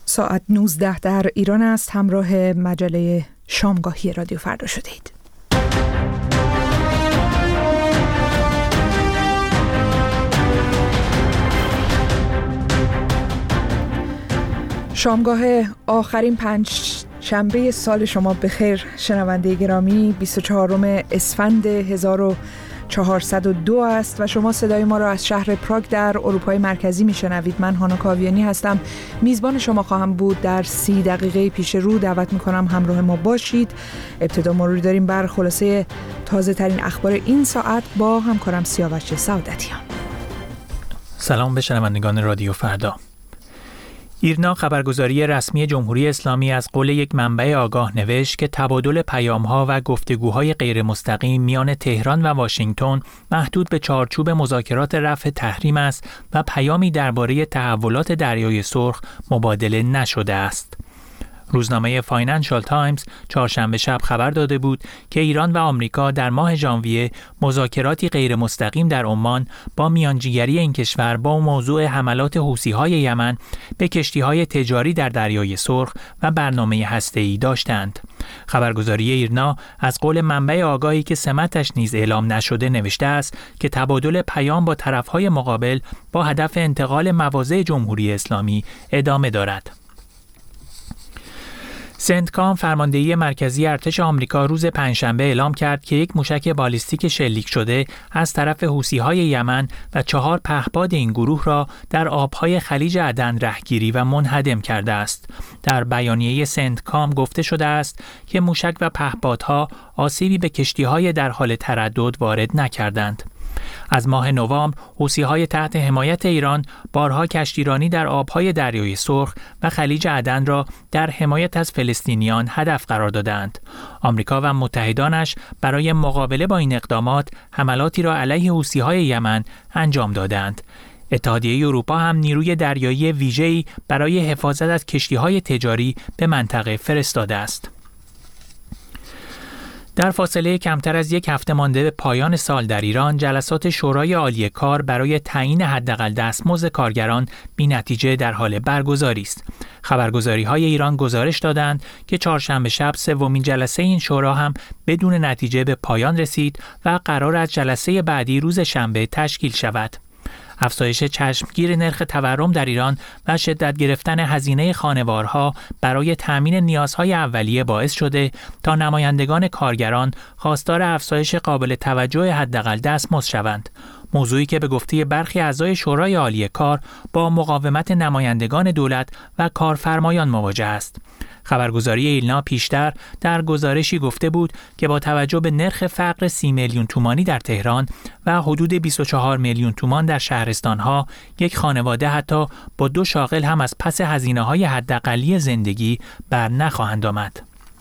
ساعت 19 در ایران است. همراه مجله شامگاهی رادیو فردا شدید. شامگاه آخرین پنجشنبه سال شما بخیر شنونده گرامی. 24 اسفند 1402 است و شما صدای ما را از شهر پراگ در اروپای مرکزی میشنوید. من هانا کاویانی هستم، میزبان شما خواهم بود. در 30 دقیقه پیش رو دعوت میکنم همراه ما باشید. ابتدا مروری داریم بر خلاصه تازه ترین اخبار این ساعت با همکارم سیاوش سعادتیان. سلام به شنوندگان رادیو فردا. ایرنا خبرگزاری رسمی جمهوری اسلامی از قول یک منبع آگاه نوشت که تبادل پیام‌ها و گفتگوهای غیر مستقیم میان تهران و واشنگتن محدود به چارچوب مذاکرات رفع تحریم است و پیامی درباره تحولات دریای سرخ مبادله نشده است. روزنامه فاینانشال تایمز چهارشنبه شب خبر داده بود که ایران و آمریکا در ماه ژانویه مذاکراتی غیر مستقیم در عمان با میانجیگری این کشور با موضوع حملات حوثی‌های یمن به کشتی‌های تجاری در دریای سرخ و برنامه هسته‌ای داشتند. خبرگزاری ایرنا از قول منبع آگاهی که سمتش نیز اعلام نشده نوشته است که تبادل پیام با طرف‌های مقابل با هدف انتقال مواضع جمهوری اسلامی ادامه دارد. سنتکام فرماندهی مرکزی ارتش آمریکا روز پنجشنبه اعلام کرد که یک موشک بالیستیک شلیک شده از طرف حوثی‌های یمن و 4 پهپاد این گروه را در آبهای خلیج عدن رهگیری و منهدم کرده است. در بیانیه سنتکام گفته شده است که موشک و پهپادها آسیبی به کشتی‌های در حال تردد وارد نکردند. از ماه نوامبر حوثی‌های تحت حمایت ایران بارها کشتیرانی در آبهای دریای سرخ و خلیج عدن را در حمایت از فلسطینیان هدف قرار دادند. آمریکا و متحدانش برای مقابله با این اقدامات حملاتی را علیه حوثی‌های یمن انجام دادند. اتحادیه اروپا هم نیروی دریایی ویژه‌ای برای حفاظت از کشتی‌های تجاری به منطقه فرستاده است. در فاصله کمتر از یک هفته مانده به پایان سال در ایران، جلسات شورای عالی کار برای تعیین حداقل دستمزد کارگران بی‌نتیجه در حال برگزاری است. خبرگزاری‌های ایران گزارش دادند که چهارشنبه شب سومین جلسه این شورا هم بدون نتیجه به پایان رسید و قرار است جلسه بعدی روز شنبه تشکیل شود. افزایش چشمگیر نرخ تورم در ایران و شدت گرفتن هزینه خانوارها برای تأمین نیازهای اولیه باعث شده تا نمایندگان کارگران خواستار افزایش قابل توجه حداقل دستمزد شوند. موضوعی که به گفته برخی اعضای شورای عالی کار با مقاومت نمایندگان دولت و کارفرمایان مواجه است. خبرگزاری ایلنا پیشتر در گزارشی گفته بود که با توجه به نرخ فقر 30 میلیون تومانی در تهران و حدود 24 میلیون تومان در شهرستانها، یک خانواده حتی با 2 شاغل هم از پس هزینه‌های حداقلی زندگی بر نخواهند آمد.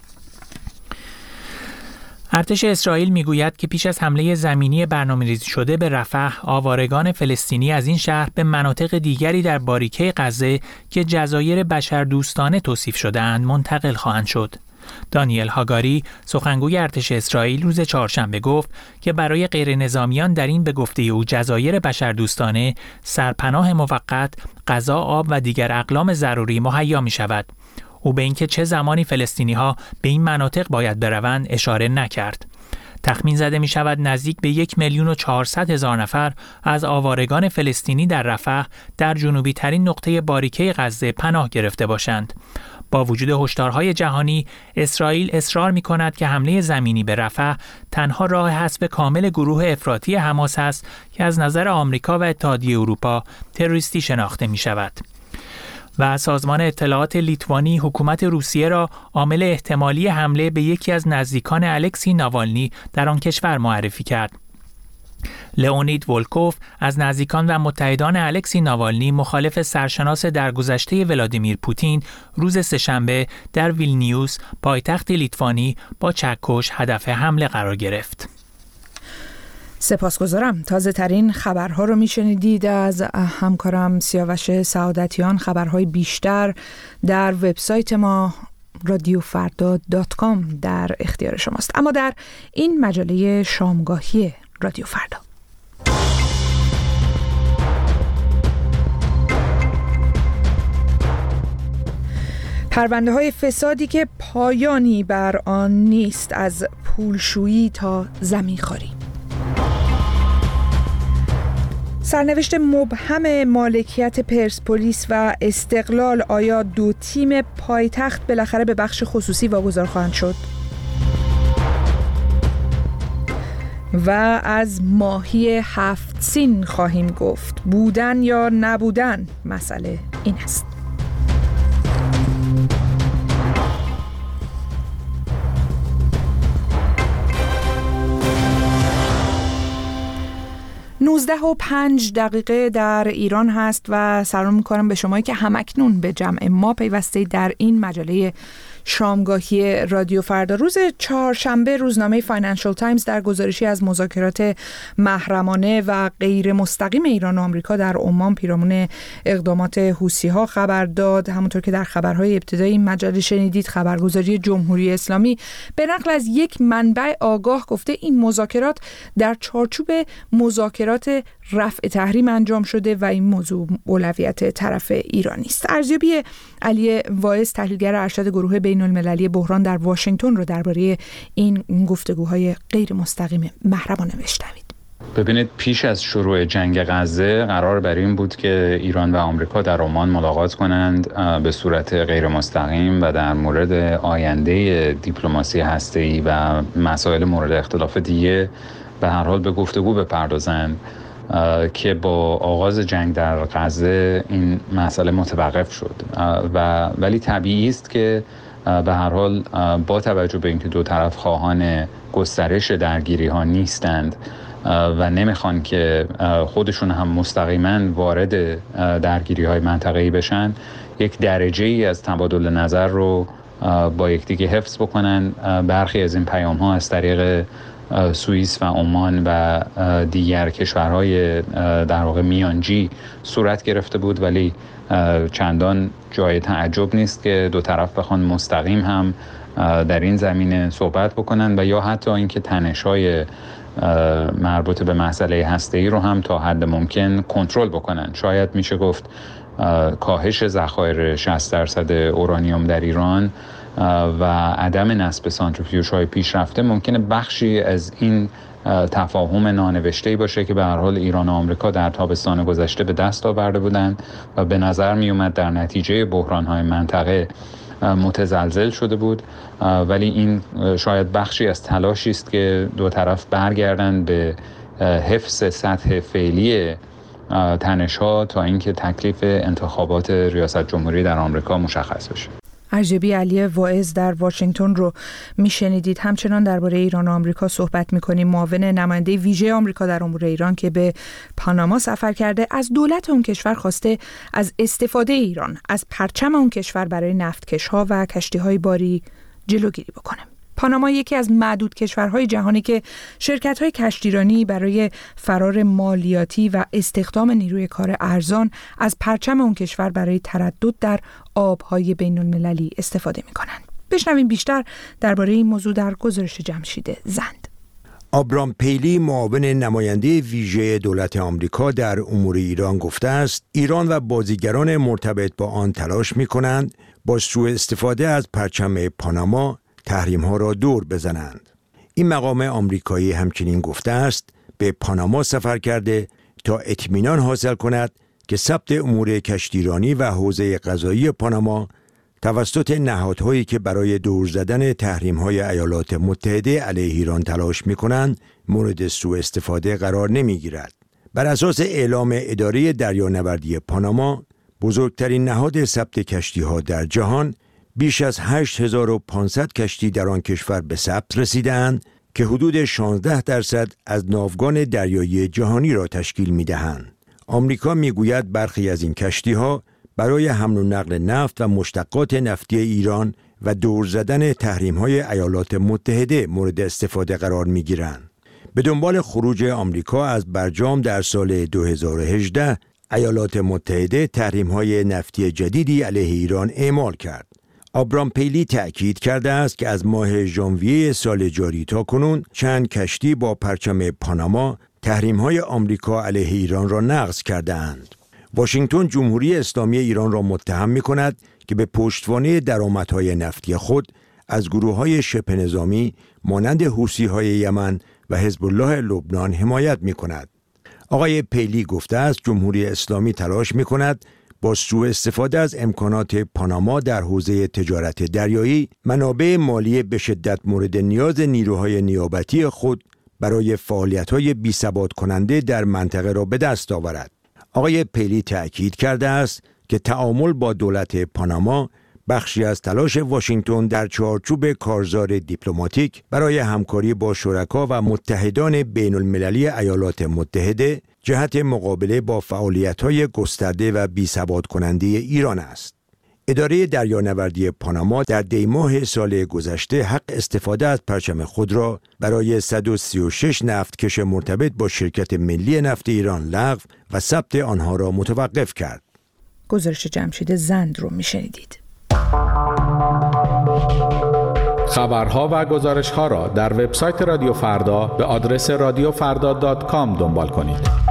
ارتش اسرائیل میگوید که پیش از حمله زمینی برنامه‌ریزی شده به رفح، آوارگان فلسطینی از این شهر به مناطق دیگری در باریکه غزه که جزایر بشردوستانه توصیف شده‌اند منتقل خواهند شد. دانیل هاگاری، سخنگوی ارتش اسرائیل، روز چهارشنبه گفت که برای غیرنظامیان در این به گفته او جزایر بشردوستانه سرپناه موقت، غذا، آب و دیگر اقلام ضروری مهیا می شود. او به اینکه چه زمانی فلسطینی‌ها به این مناطق باید بروند اشاره نکرد. تخمین زده می شود نزدیک به 1,400,000 نفر از آوارگان فلسطینی در رفح در جنوبی ترین نقطه باریکه غزه پناه گرفته باشند. با وجود هشدارهای جهانی، اسرائیل اصرار می کند که حمله زمینی به رفح تنها راه حذف کامل گروه افراطی حماس است که از نظر آمریکا و اتحادیه اروپا تروریستی شناخته می شود. و سازمان اطلاعات لیتوانی حکومت روسیه را عامل احتمالی حمله به یکی از نزدیکان الکسی ناوالنی در آن کشور معرفی کرد. لئونید ولکوف از نزدیکان و متحدان الکسی ناوالنی مخالف سرشناس درگذشته ولادیمیر پوتین روز سه‌شنبه در ویلنیوس پایتخت لیتوانی با چکش هدف حمله قرار گرفت. سپاسگزارم. تازه ترین خبرها رو میشنیدید از همکارم سیاوش سعادتیان. خبرهای بیشتر در وبسایت ما radiofarda.com در اختیار شماست. اما در این مجله شامگاهی رادیو فردا پرونده‌های فسادی که پایانی بر آن نیست، از پولشویی تا زمینخواری. سرنوشت مبهم مالکیت پرسپولیس و استقلال، آیا دو تیم پایتخت بالاخره به بخش خصوصی واگذار خواهند شد؟ و از ماهی 7 سین خواهیم گفت. بودن یا نبودن، مسئله این است. نوزده و 5 دقیقه در ایران هست و سلام میکنم به شمایی که همکنون به جمع ما پیوسته در این مجله شامگاهی رادیو فردا. روز چهارشنبه روزنامه فاینانشال تایمز در گزارشی از مذاکرات محرمانه و غیر مستقیم ایران و آمریکا در عمان پیرامون اقدامات حوثی‌ها خبر داد. همونطور که در خبرهای ابتدایی این مجله شنیدید، خبرگزاری جمهوری اسلامی به نقل از یک منبع آگاه گفته این مذاکرات در چارچوب مذاکرات رفع تحریم انجام شده و این موضوع اولویت طرف ایرانی است. ارزیابی علی واعظ، تحلیلگر ارشد گروه بین المللی بحران در واشنگتن، رو درباره این گفتگوهای غیر مستقیم محرمانه بشنوید. ببینید، پیش از شروع جنگ غزه قرار بر این بود که ایران و آمریکا در عمان ملاقات کنند به صورت غیر مستقیم و در مورد آینده دیپلماسی هسته‌ای و مسائل مورد اختلاف دیگه به هر حال به گفتگو بپردازند که با آغاز جنگ در غزه این مسئله متوقف شد ولی طبیعی است که به هر حال با توجه به اینکه دو طرف خواهان گسترش درگیری ها نیستند و نمیخوان که خودشون هم مستقیما وارد درگیری های منطقه‌ای بشن، یک درجه ای از تبادل نظر رو با یکدیگه حفظ بکنن. برخی از این پیام ها از طریق سوئیس و عمان و دیگر کشورهای در واقع میانجی صورت گرفته بود، ولی چندان جای تعجب نیست که دو طرف بخوان مستقیم هم در این زمینه صحبت بکنن و یا حتی اینکه تنش‌های مربوط به مسئله هسته‌ای رو هم تا حد ممکن کنترل بکنن. شاید میشه گفت کاهش ذخایر 60% اورانیوم در ایران و عدم نصب سانتریفیوژهای پیشرفته ممکنه بخشی از این تفاهم نانوشته‌ای باشه که به هر حال ایران و آمریکا در تابستان گذشته به دست آورده بودند و به نظر می اومد در نتیجه بحران‌های منطقه متزلزل شده بود، ولی این شاید بخشی از تلاشی است که دو طرف برگردند به حفظ سطح فعلی تنش‌ها تا اینکه تکلیف انتخابات ریاست جمهوری در آمریکا مشخص بشه. ارزیابی علی واعظ در واشنگتن رو میشنیدید. همچنان درباره ایران و آمریکا صحبت میکنیم. معاون نماینده ویژه آمریکا در امور ایران که به پاناما سفر کرده، از دولت اون کشور خواسته از استفاده ایران از پرچم اون کشور برای نفتکش‌ها و کشتی‌های باری جلوگیری بکنه. پاناما یکی از معدود کشورهای جهانی که شرکت‌های کشتیرانی برای فرار مالیاتی و استخدام نیروی کار ارزان از پرچم اون کشور برای تردد در آب‌های بین‌المللی استفاده می‌کنند. بشنویم بیشتر درباره این موضوع در گزارش جمشید زند. آبرام پیلی، معاون نماینده ویژه دولت آمریکا در امور ایران، گفته است ایران و بازیگران مرتبط با آن تلاش می‌کنند با سوء استفاده از پرچم پاناما تحریم‌ها را دور بزنند. این مقام آمریکایی همچنین گفته است به پاناما سفر کرده تا اطمینان حاصل کند که ثبت امور کشتیرانی و حوزه قضایی پاناما توسط نهادهایی که برای دور زدن تحریم‌های ایالات متحده علیه ایران تلاش می‌کنند مورد سوء استفاده قرار نمی‌گیرد. بر اساس اعلام اداره دریانوردی پاناما، بزرگترین نهاد ثبت کشتی‌ها در جهان، بیش از 8500 کشتی در آن کشور به ثبت رسیدند که حدود 16% از ناوگان دریایی جهانی را تشکیل می‌دهند. آمریکا می‌گوید برخی از این کشتی‌ها برای حمل و نقل نفت و مشتقات نفتی ایران و دور زدن تحریم‌های ایالات متحده مورد استفاده قرار می‌گیرند. به دنبال خروج آمریکا از برجام در سال 2018، ایالات متحده تحریم‌های نفتی جدیدی علیه ایران اعمال کرد. آبرام پیلی تأکید کرده است که از ماه ژانویه سال جاری تا کنون چند کشتی با پرچم پاناما تحریم‌های آمریکا علیه ایران را نقض کرده‌اند. واشنگتن جمهوری اسلامی ایران را متهم می‌کند که به پشتوانه درآمدهای نفتی خود از گروه‌های شبه نظامی مانند حوثی‌های یمن و حزب الله لبنان حمایت می‌کند. آقای پیلی گفته است جمهوری اسلامی تلاش می‌کند با سوء استفاده از امکانات پاناما در حوزه تجارت دریایی، منابع مالی به شدت مورد نیاز نیروهای نیابتی خود برای فعالیت‌های بی‌ثبات کننده در منطقه را به دست آورد. آقای پیلی تأکید کرده است که تعامل با دولت پاناما بخشی از تلاش واشنگتن در چارچوب کارزار دیپلماتیک برای همکاری با شرکا و متحدان بین المللی ایالات متحده جهت مقابله با فعالیت‌های گسترده و بی‌ثبات کننده ایران است. اداره دریانوردی پاناما در دی‌ماه سال گذشته حق استفاده از پرچم خود را برای 136 نفتکش مرتبط با شرکت ملی نفت ایران لغو و ثبت آنها را متوقف کرد. گزارش جمشید زند رو میشنیدید. خبرها و گزارش‌ها را در وبسایت رادیو فردا به آدرس radiofrda.com دنبال کنید.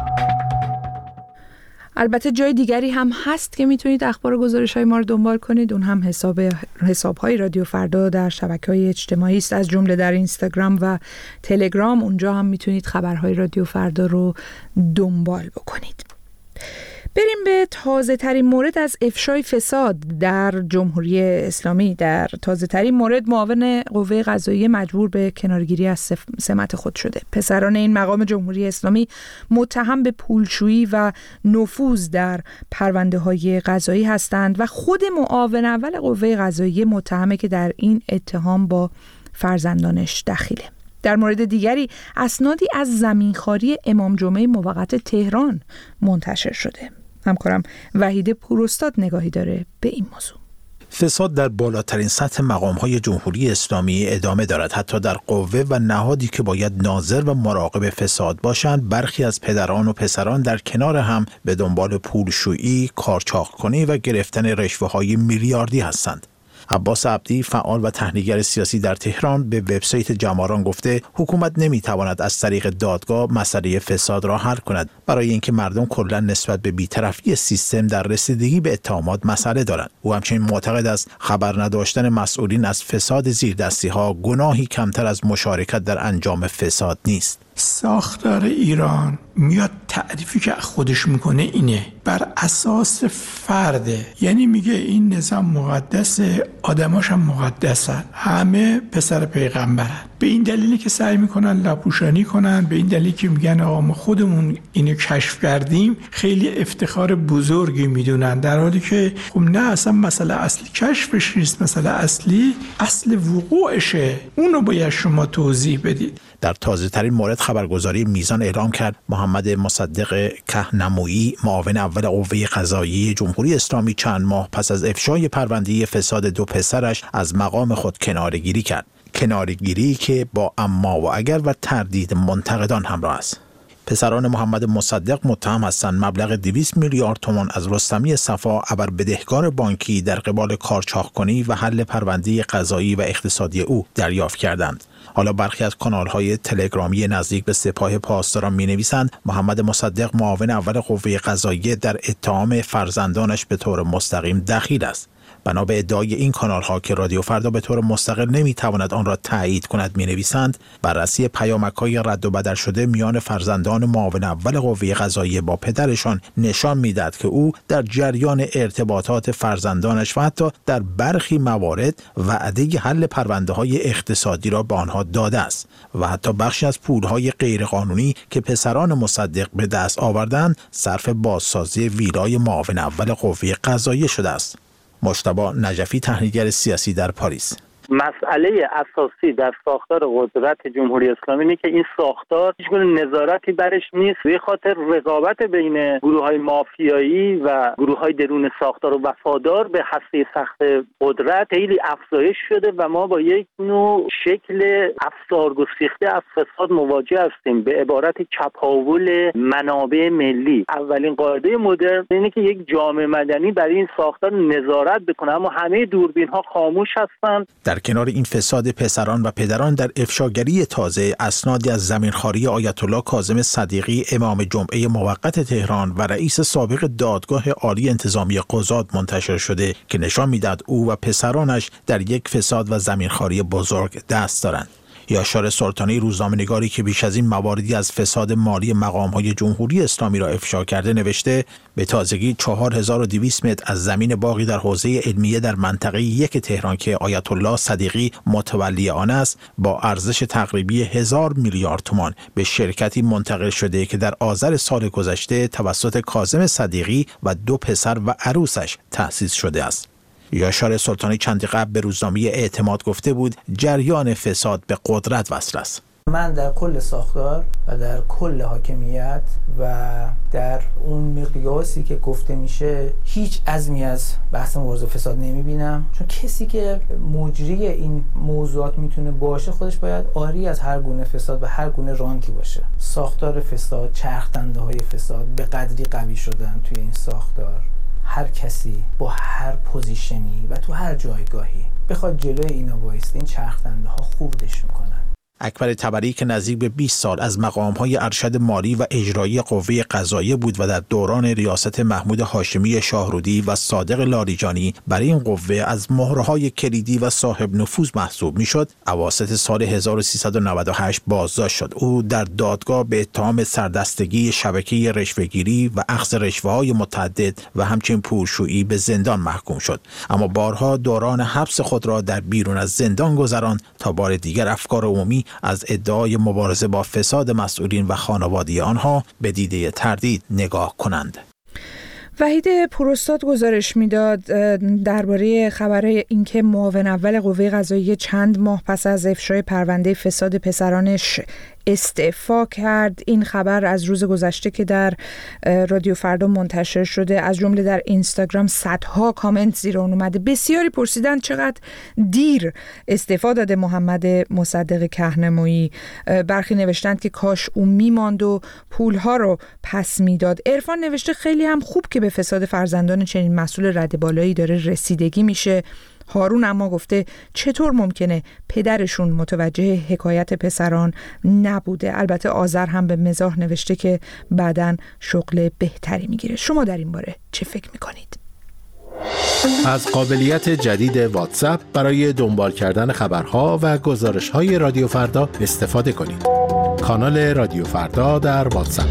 البته جای دیگری هم هست که میتونید اخبار و گزارش‌های ما رو دنبال کنید. اون هم حساب‌های رادیو فردا در شبکه‌های اجتماعی است، از جمله در اینستاگرام و تلگرام. اونجا هم میتونید خبرهای رادیو فردا رو دنبال بکنید. بریم به تازه ترین مورد از افشای فساد در جمهوری اسلامی. در تازه ترین مورد معاون قوه قضاییه مجبور به کنارگیری از سمت خود شده. پسران این مقام جمهوری اسلامی متهم به پولشویی و نفوذ در پرونده های قضایی هستند و خود معاون اول قوه قضاییه متهمه که در این اتهام با فرزندانش دخیله. در مورد دیگری اسنادی از زمینخواری امام جمعه موقت تهران منتشر شده. همکارم وحید پوراستاد نگاهی داره به این موضوع. فساد در بالاترین سطح مقام‌های جمهوری اسلامی ادامه دارد. حتی در قوه و نهادی که باید ناظر و مراقب فساد باشند، برخی از پدران و پسران در کنار هم به دنبال پولشویی، کارچاق‌کنی و گرفتن رشوه‌های میلیاردی هستند. عباس عبدی، فعال و تحلیلگر سیاسی در تهران، به وبسایت جماران گفته حکومت نمیتواند از طریق دادگاه مسئله فساد را حل کند، برای اینکه مردم کلا نسبت به بی‌طرفی سیستم در رسیدگی به اتهامات مسئله دارند. او همچنین معتقد است خبر نداشتن مسئولین از فساد زیردستی‌ها گناهی کمتر از مشارکت در انجام فساد نیست. ساختار ایران میاد تعریفی که خودش میکنه اینه، بر اساس فرده، یعنی میگه این نظام مقدسه، آدماش هم مقدسن، همه پسر پیغمبرن. به این دلیلی که سعی میکنن لاپوشانی کنن، به این دلیلی که میگن آقا ما خودمون اینو کشف کردیم، خیلی افتخار بزرگی میدونن، در حالی که خب نه، اصلا مسئله اصلی کشفش نیست، مسئله اصلی اصل وقوعشه، اونو باید شما توضیح بدید. در تازه ترین مورد خبرگزاری میزان اعلام کرد محمد مصدق کهنمویی، معاون اول قوه قضاییه جمهوری اسلامی، چند ماه پس از افشای پرونده فساد دو پسرش از مقام خود کناره‌گیری کرد. کناره‌گیری که با اما و اگر و تردید منتقدان همراه است. پسران محمد مصدق متهم هستند مبلغ 200 میلیارد تومان از رستمی صفا ابر بدهکار بانکی در قبال کارچاق‌کنی و حل پرونده قضایی و اقتصادی او دریافت کردند. حالا برخی از کانال‌های تلگرامی نزدیک به سپاه پاسداران می‌نویسند محمد مصدق معاون اول قوه قضاییه در اتهام فرزندانش به طور مستقیم دخیل است. بنا به ادعای این کانال‌ها که رادیو فردا به طور مستقل نمی‌تواند آن را تایید کند، می‌نویسند بررسی پیامک‌های رد و بدل شده میان فرزندان معاون اول قوه قضاییه با پدرشان نشان می‌دهد که او در جریان ارتباطات فرزندانش و حتی در برخی موارد وعده حل پرونده‌های اقتصادی را به آنها داده است و حتی بخشی از پول‌های غیرقانونی که پسران مصدق به دست آوردند صرف بازسازی ویلای معاون اول قوه قضاییه شده است. مجتبی نجفی، تحلیلگر سیاسی در پاریس: مسئله اساسی در ساختار قدرت جمهوری اسلامی اینه که این ساختار هیچگونه نظارتی برش نیست. به خاطر رقابت بین گروه‌های مافیایی و گروه‌های درون ساختار و وفادار به هسته سخت قدرت خیلی افزایش شده و ما با یک نوع شکل افسارگسیخته از فساد مواجه هستیم، به عبارت چپاول منابع ملی. اولین قاعده مدرن اینه که یک جامعه مدنی برای این ساختار نظارت بکنه، اما همه دوربین‌ها خاموش هستند. در در کنار این فساد پسران و پدران در افشاگری تازه، اسنادی از زمینخواری آیت الله کاظم صدیقی امام جمعه موقت تهران و رئیس سابق دادگاه عالی انتظامی قضات منتشر شده که نشان می‌دهد او و پسرانش در یک فساد و زمینخواری بزرگ دست دارند. یاشار سلطانی، روزنامه‌نگاری که بیش از این مواردی از فساد مالی مقام‌های جمهوری اسلامی را افشا کرده، نوشته به تازگی 4200 متر از زمین باغی در حوزه علمیه در منطقه 1 تهران که آیت الله صدیقی متولی آن است، با ارزش تقریبی 1000 میلیارد تومان به شرکتی منتقل شده که در آذر سال گذشته توسط کاظم صدیقی و 2 پسر و عروسش تأسیس شده است. یاشار سلطانی چندی قبل به روزنامه اعتماد گفته بود جریان فساد به قدرت وصل است. من در کل ساختار و در کل حاکمیت و در اون مقیاسی که گفته میشه هیچ عزمی از بحث مبارزه فساد نمیبینم، چون کسی که مجری این موضوعات میتونه باشه خودش باید آری از هر گونه فساد و هر گونه رانتی باشه. ساختار فساد، چرخدنده های فساد به قدری قوی شدن توی این ساختار، هر کسی با هر پوزیشنی و تو هر جایگاهی بخواد جلوی اینا وایسته، این چرخدنده ها خوردش میکنن. اکبر طبری که نزدیک به 20 سال از مقام‌های ارشد مالی و اجرایی قوه قضاییه بود و در دوران ریاست محمود هاشمی شاهرودی و صادق لاریجانی برای این قوه از مهره‌های کلیدی و صاحب نفوذ محسوب می‌شد، اواسط سال 1398 بازداشت شد. او در دادگاه به اتهام سردستگی شبکه رشوه‌گیری و اخذ رشوه‌های متعدد و همچنین پولشویی به زندان محکوم شد، اما بارها دوران حبس خود را در بیرون از زندان گذراند تا بار دیگر افکار عمومی از ادعای مبارزه با فساد مسئولین و خانواده آنها به دیده تردید نگاه کنند. وحید پوراستاد گزارش میداد درباره خبر اینکه معاون اول قوه قضاییه چند ماه پس از افشای پرونده فساد پسرانش استعفا کرد. این خبر از روز گذشته که در رادیو فردا منتشر شده، از جمله در اینستاگرام صدها کامنت زیر اون اومده. بسیاری پرسیدن چقدر دیر استعفا داده محمد مصدق کهنمویی. برخی نوشتند که کاش او میماند و پولها رو پس میداد. عرفان نوشته خیلی هم خوب که به فساد فرزندان چنین مسئول رد بالایی داره رسیدگی میشه. هارون اما گفته چطور ممکنه پدرشون متوجه حکایت پسران نبوده. البته آذر هم به مزاح نوشته که بعداً شغل بهتری میگیره. شما در این باره چه فکر میکنید؟ از قابلیت جدید واتساپ برای دنبال کردن خبرها و گزارش‌های رادیو فردا استفاده کنید. کانال رادیو فردا در واتساپ.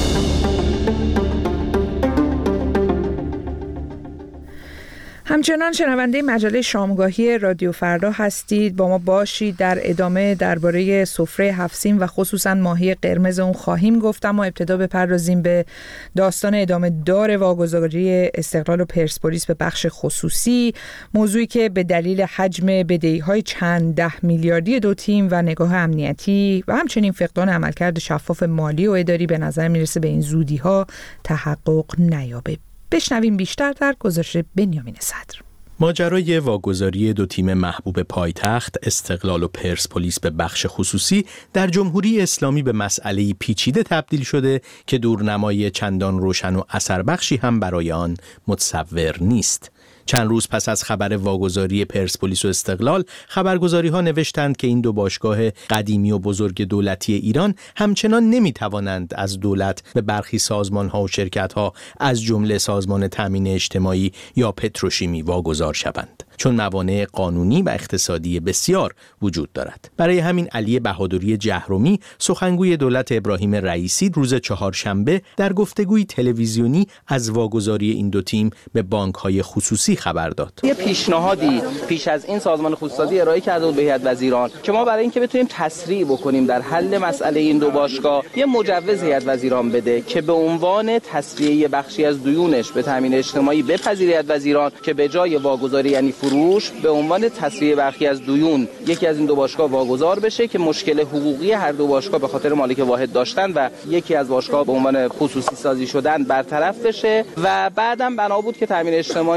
همچنان شنونده مجله شامگاهی رادیو فردا هستید، با ما باشید. در ادامه درباره سفره 7 سین و خصوصا ماهی قرمز اون خواهیم گفت، اما ابتدا بپردازیم به داستان ادامه دار واگذاری استقلال و پرسپولیس به بخش خصوصی، موضوعی که به دلیل حجم بدهی‌های چند ده میلیاردی دو تیم و نگاه امنیتی و همچنین فقدان عملکرد شفاف مالی و اداری به نظر میرسه به این زودی‌ها تحقق نیابه. بشنویم بیشتر در گزارش بنیامین صدر. ماجرای واگذاری دو تیم محبوب پایتخت استقلال و پرسپولیس به بخش خصوصی در جمهوری اسلامی به مسئله پیچیده تبدیل شده که دورنمای چندان روشن و اثربخشی هم برای آن متصور نیست. چند روز پس از خبر واگذاری پرسپولیس و استقلال، خبرگزاری‌ها نوشتند که این دو باشگاه قدیمی و بزرگ دولتی ایران همچنان نمی‌توانند از دولت به برخی سازمان‌ها و شرکت‌ها از جمله سازمان تامین اجتماعی یا پتروشیمی واگذار شوند، چون موانع قانونی و اقتصادی بسیار وجود دارد. برای همین علی بهادری جهرمی، سخنگوی دولت ابراهیم رئیسی، روز چهارشنبه در گفتگوی تلویزیونی از واگذاری این دو تیم به بانک‌های خصوصی خبر داد. یه پیشنهادی پیش از این سازمان خصوصی ارائه کرده بود به هیئت وزیران که ما برای اینکه بتونیم تسریع بکنیم در حل مسئله این دو باشگاه، یه مجوز هیئت وزیران بده که به عنوان تسویه بخشی از دیونش به تامین اجتماعی بپذیره هیئت وزیران، که به جای واگذاری یعنی فروش به عنوان تسویه بخشی از دیون یکی از این دو باشگاه واگذار بشه که مشکل حقوقی هر دو باشگاه به خاطر مالک واحد داشتن و یکی از باشگاه به عنوان خصوصی سازی شدن برطرف بشه و بعدم بنا بود که تامین اجتماعی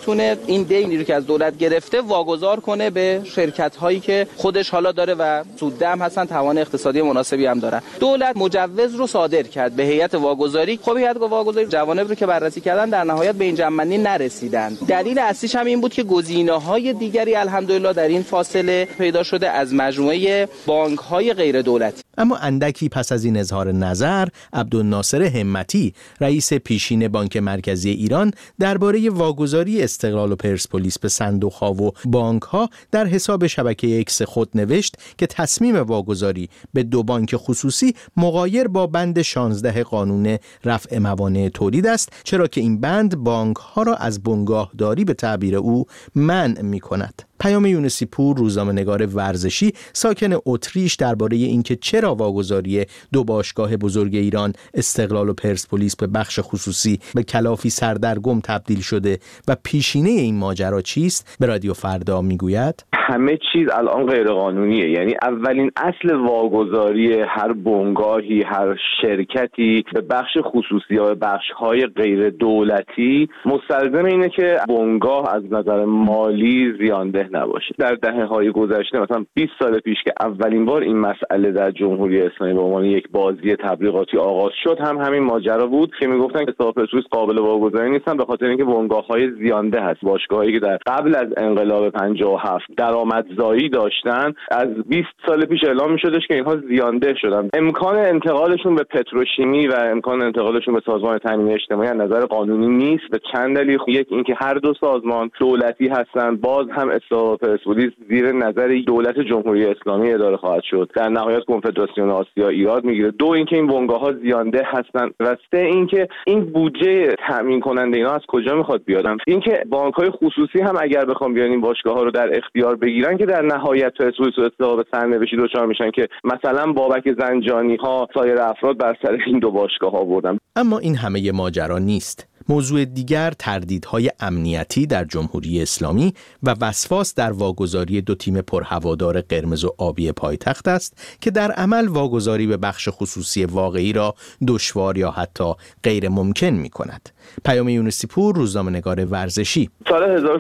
بتونه این دینی رو که از دولت گرفته واگذار کنه به شرکت‌هایی که خودش حالا داره و سوددم هستن، توان اقتصادی مناسبی هم دارن. دولت مجوز رو صادر کرد به هیئت واگذاری. خب هیئت واگذاری جوانب رو که بررسی کردن در نهایت به این جمع‌بندی نرسیدن. دلیل اصلیش هم این بود که گزینه‌های دیگری الحمدلله در این فاصله پیدا شده از مجموعه بانک‌های غیر دولتی. اما اندکی پس از این اظهار نظر، عبدالناصر همتی، رئیس پیشین بانک مرکزی ایران، درباره واگذاری استقلال و پرسپولیس به صندوق‌ها و بانک‌ها در حساب شبکه ایکس خود نوشت که تصمیم واگذاری به دو بانک خصوصی مغایر با بند 16 قانون رفع موانع تولید است، چرا که این بند بانک‌ها را از بنگاهداری به تعبیر او منع می‌کند. پیام یونسی پور، روزنامه‌نگار ورزشی ساکن اتریش، درباره اینکه چرا واگذاری دو باشگاه بزرگ ایران استقلال و پرسپولیس به بخش خصوصی به کلافی سردرگم تبدیل شده و پیشینه این ماجرا چیست، به رادیو فردا میگوید: همه چیز الان غیر قانونیه. یعنی اولین اصل واگذاری هر بنگاهی، هر شرکتی به بخش خصوصی یا به بخش‌های غیر دولتی مستلزم اینه که بنگاه از نظر مالی زیانده نباشه. در دهه‌های گذشته، مثلا 20 سال پیش که اولین بار این مسئله در جمهوری اسلامی به عنوان یک بازی تبلیغاتی آغاز شد، همین ماجرا بود که میگفتن که استقلال پرسپولیس قابل واگذاری نیستن به خاطر اینکه بنگاه‌های زیانده هست. باشگاهایی که در قبل از انقلاب 57 درآمدزایی داشتن، از 20 سال پیش اعلام می‌شدش که اینها زیانده شدن. امکان انتقالشون به پتروشیمی و امکان انتقالشون به سازمان تامین اجتماعی از نظر قانونی نیست، به چند دلیل. یک، اینکه هر دو سازمان دولتی هستند، باز هم پرسپولیس زیر نظر دولت جمهوری اسلامی اداره خواهد شد، در نهایت کنفدراسیون آسیا ایراد میگیره. دو، اینکه این بنگاه‌ها زیانده هستند و سه، اینکه این بودجه تامین کننده اینا از کجا میخواد بیاد. اینکه بانک‌های خصوصی هم اگر بخوام بیان این باشگاه‌ها رو در اختیار بگیرن که در نهایت پرسپولیس و استقلال به سرنوشتی دچار میشن که مثلا بابک زنجانی‌ها سایر افراد بر سر این دو باشگاه‌ها بردن. اما این همه ماجرا نیست. موضوع دیگر تردیدهای امنیتی در جمهوری اسلامی و وسواس در واگذاری دو تیم پرهوادار قرمز و آبی پایتخت است که در عمل واگذاری به بخش خصوصی واقعی را دشوار یا حتی غیر ممکن می کند. پیام یونسی پور، روزنامه‌نگار ورزشی: سال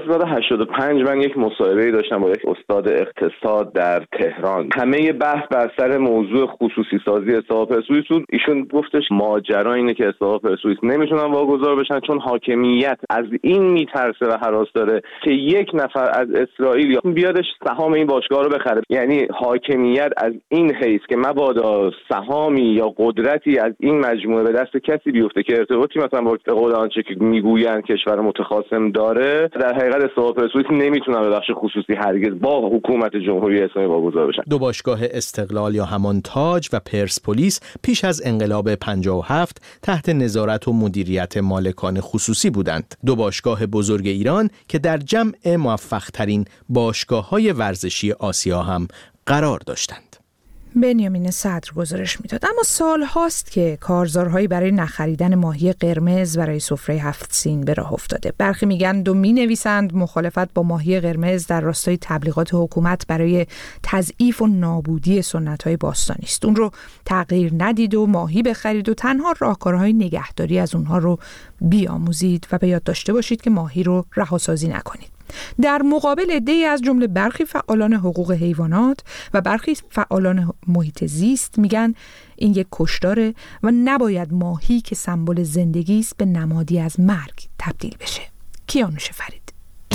1385 من یک مصاحبه‌ای داشتم با یک استاد اقتصاد در تهران. همه بحث بر سر موضوع خصوصی سازی استقلال پرسپولیس بود. ایشون گفتش ماجرا اینه که استقلال پرسپولیس نمیتونن واگذار بشن چون حاکمیت از این میترسه و هراس داره که یک نفر از اسرائیل بیادش سهام این باشگاه رو بخره. یعنی حاکمیت از این حیث که مبادا سهامی یا قدرتی از این مجموعه به دست کسی بیفته که ارتباطی مثلا با قول آنچه که میگویند کشور متخاصم داره، در حقیقت استقلال پرسپولیس نمیتونن به بخش خصوصی هرگز با حکومت جمهوری اسلامی واگذار بشن. دو باشگاه استقلال یا همان تاج و پرسپولیس پیش از انقلاب 57 تحت نظارت و مدیریت مالکان خصوصی بودند. دو باشگاه بزرگ ایران که در جمع موفق‌ترین باشگاه‌های ورزشی آسیا هم قرار داشتند. بنیامین صدر گزارش میداد. اما سال هاست که کارزارهایی برای نخریدن ماهی قرمز برای سفره 7 سین به راه افتاده. برخی میگند و مینویسند مخالفت با ماهی قرمز در راستای تبلیغات حکومت برای تضعیف و نابودی سنت‌های باستانی است. اون رو تغییر ندید و ماهی بخرید و تنها راهکارهای نگهداری از اونها رو بیاموزید و به یاد داشته باشید که ماهی رو رهاسازی نکنید. در مقابل عده‌ای از جمله برخی فعالان حقوق حیوانات و برخی فعالان محیط زیست میگن این یک کشتاره و نباید ماهی که سمبل زندگی است به نمادی از مرگ تبدیل بشه. کیانوش فرید: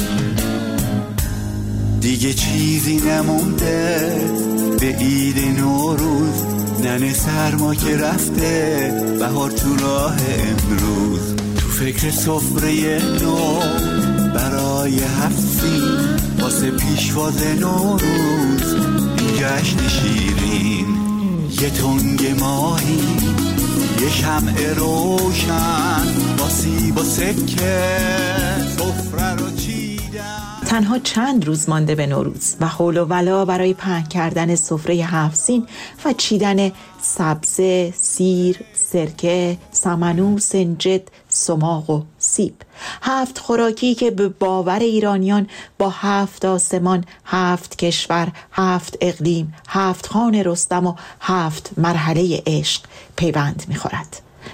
دیگه چیزی نمونده به عید نوروز، ننه سرما که رفته، بهار تو راه امروز، تو فکر سفره نو برای 7 سین واسه پیشواز نوروز، این جشن شیرین، یه تنگ ماهی، یه شمع روشن با سیب و سکه سفره رو چیدن. تنها چند روز مانده به نوروز و حول و ولا برای پهن کردن سفره 7 سین و چیدن سبزه، سیر، سرکه، سمنو، سنجد، سماق و سیب. 7 خوراکی که به باور ایرانیان با 7 آسمان، 7 کشور، 7 اقلیم، 7 خان رستم و 7 مرحله عشق پیوند می‌خورد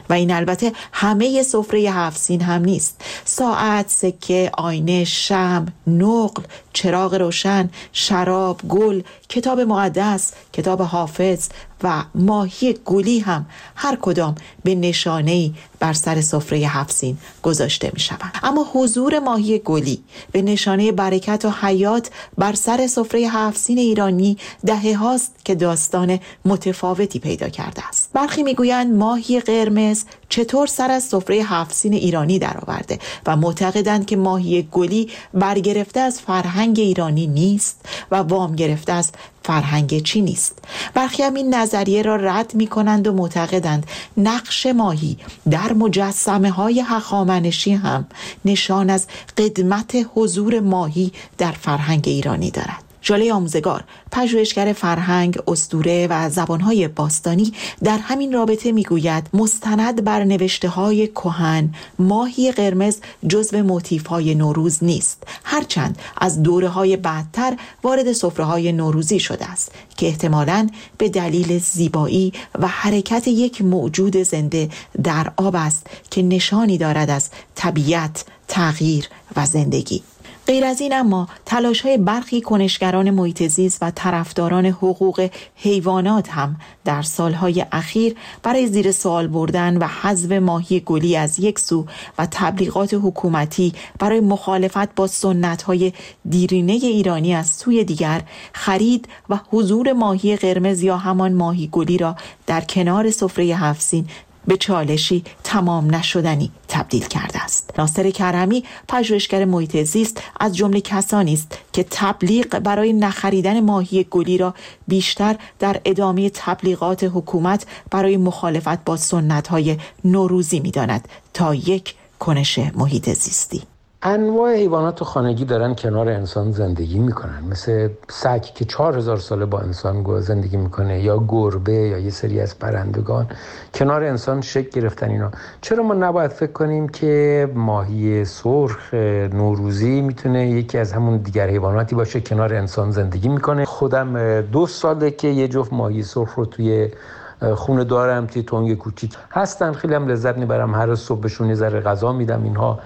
و این البته همه سفره 7 سین هم نیست. ساعت، سکه، آینه، شمع، نقل، چراغ روشن، شراب، گل، کتاب مقدس، کتاب حافظ و ماهی گلی هم هر کدام به نشانه‌ای بر سر سفره 7 سین گذاشته می شوند. اما حضور ماهی گلی به نشانه برکت و حیات بر سر سفره 7 سین ایرانی دهه هاست که داستان متفاوتی پیدا کرده است. برخی می گویند ماهی قرمز چطور سر از سفره 7 سین ایرانی درآورده و معتقدند که ماهی گلی برگرفته از فرهنگ ایرانی نیست و وام گرفته از فرهنگ چینی است. برخی هم این نظریه را رد می کنند و معتقدند نقش ماهی در مجسمه های هخامنشی هم نشان از قدمت حضور ماهی در فرهنگ ایرانی دارد. ژاله آموزگار، پژوهشگر فرهنگ، اسطوره و زبانهای باستانی، در همین رابطه میگوید مستند بر نوشته‌های کهن ماهی قرمز جزو موتیف‌های نوروز نیست، هرچند از دوره‌های بعدتر وارد سفره‌های نوروزی شده است که احتمالاً به دلیل زیبایی و حرکت یک موجود زنده در آب است که نشانی دارد از طبیعت، تغییر و زندگی. غیر از این اما تلاش‌های برخی کنشگران محیط زیست و طرفداران حقوق حیوانات هم در سالهای اخیر برای زیر سوال بردن و حذف ماهی گلی از یک سو و تبلیغات حکومتی برای مخالفت با سنت‌های دیرینه ایرانی از سوی دیگر، خرید و حضور ماهی قرمز یا همان ماهی گلی را در کنار سفره 7 سین به چالشی تمام نشدنی تبدیل کرده است. ناصر کرمی، پژوهشگر محیط زیست، از جمله کسانی است که تبلیغ برای نخریدن ماهی گلی را بیشتر در ادامه تبلیغات حکومت برای مخالفت با سنت‌های نوروزی می‌داند تا یک کنش محیط زیستی. انواع حیوانات خانگی دارن کنار انسان زندگی میکنن، مثل سگ که 4000 ساله با انسان زندگی میکنه، یا گربه یا یه سری از پرندگان کنار انسان شکل گرفتن. اینا چرا ما نباید فکر کنیم که ماهی سرخ نوروزی میتونه یکی از همون دیگر حیواناتی باشه کنار انسان زندگی میکنه؟ خودم 2 ساله که یه جفت ماهی سرخ رو توی خونه دارم، توی تنگ کوچیک هستن، خیلی هم لذت میبرم، هر صبح بهشون یه ذره غذا میدم اینها.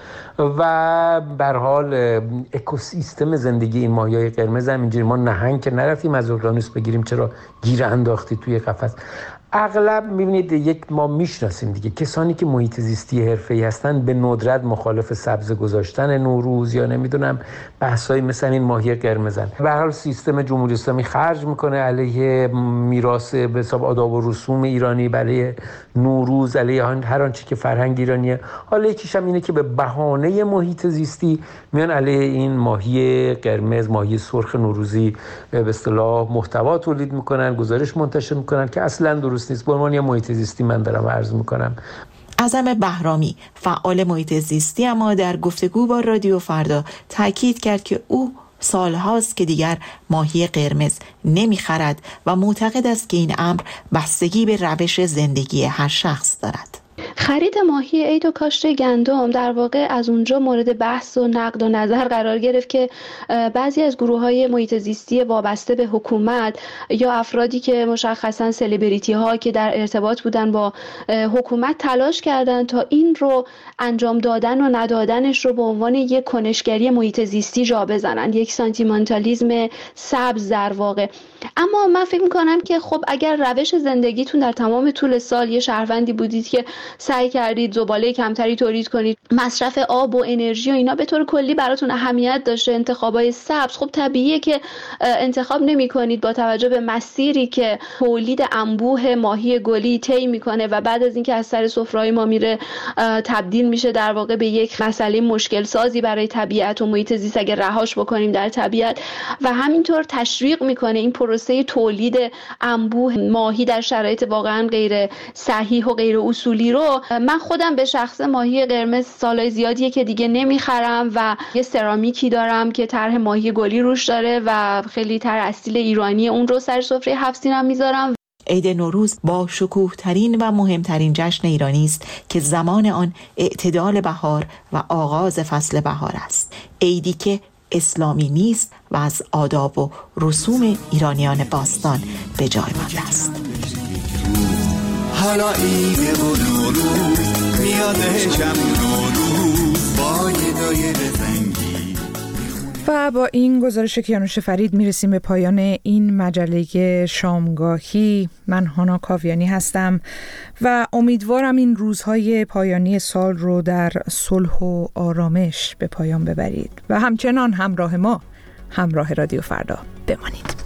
و به هر حال اکوسیستم زندگی این ماهیای قرمز هم اینجوری، ما نهنگ که نرفتیم از اقیانوس بگیریم، چرا گیر انداختی توی قفس. اغلب میبینید یک ما میشناسیم دیگه کسانی که محیط زیستی حرفه‌ای هستن به ندرت مخالف سبز گذاشتن نوروز یا نمیدونم بحثای مثل این ماهی قرمزن. به هر حال سیستم جمهوری اسلامی خرج میکنه علیه میراث به حساب آداب و رسوم ایرانی، علیه نوروز، علیه هر آنچه که فرهنگ ایرانیه. حالا یکیش هم اینه که به بهانه محیط زیستی میان علیه این ماهی قرمز، ماهی سرخ نوروزی به اصطلاح محتوا تولید میکنن، گزارش منتشر میکنن که اصلا درست نیست. به عنوان یه محیط زیستی من دارم عرض میکنم. اعظم بهرامی، فعال محیط زیستی، اما در گفتگو با رادیو فردا تاکید کرد که او سالهاست که دیگر ماهی قرمز نمیخرد و معتقد است که این امر بستگی به روش زندگی هر شخص دارد. خرید ماهی عید و کاشت گندم در واقع از اونجا مورد بحث و نقد و نظر قرار گرفت که بعضی از گروه‌های محیط زیستی وابسته به حکومت یا افرادی که مشخصاً سلبریتی ها که در ارتباط بودن با حکومت تلاش کردند تا این رو انجام دادن و ندادنش رو به عنوان یک کنشگری محیط زیستی جا بزنن، یک سانتیمانتالیسم سبز در واقع. اما من فکر می‌کنم که خب اگر روش زندگیتون در تمام طول سال یه شهروندی بودید که سعی کردید زباله کمتری تولید کنید، مصرف آب و انرژی و اینا به طور کلی براتون اهمیت داشته، انتخابای سبز، خب طبیعیه که انتخاب نمی‌کنید با توجه به مسیری که تولید انبوه ماهی گلی طی می‌کنه و بعد از اینکه از سر سفره‌های ما میره تبدیل میشه در واقع به یک مسئله مشکل سازی برای طبیعت و محیط زیست اگه رهاش بکنیم در طبیعت، و همینطور تشویق می‌کنه این پروسه تولید انبوه ماهی در شرایط واقعا غیر صحیح و غیر اصولی رو. من خودم به شخص ماهی قرمز سالای زیادیه که دیگه نمیخرم و یه سرامیکی دارم که طرح ماهی گلی روش داره و خیلی طرح اصیل ایرانی اون رو سر سفره 7 سینم میذارم. عید نوروز با شکوه ترین و مهمترین جشن ایرانی است که زمان آن اعتدال بهار و آغاز فصل بهار است. عیدی که اسلامی نیست و از آداب و رسوم ایرانیان باستان به جای مانده است. حالا عیده و نوروز میادشم نوروز با یه دایره زنگی. و با این گزارش کیانوش فرید میرسیم به پایان این مجله شامگاهی. من هانا کاویانی هستم و امیدوارم این روزهای پایانی سال رو در صلح و آرامش به پایان ببرید و همچنان همراه ما، همراه رادیو فردا بمانید.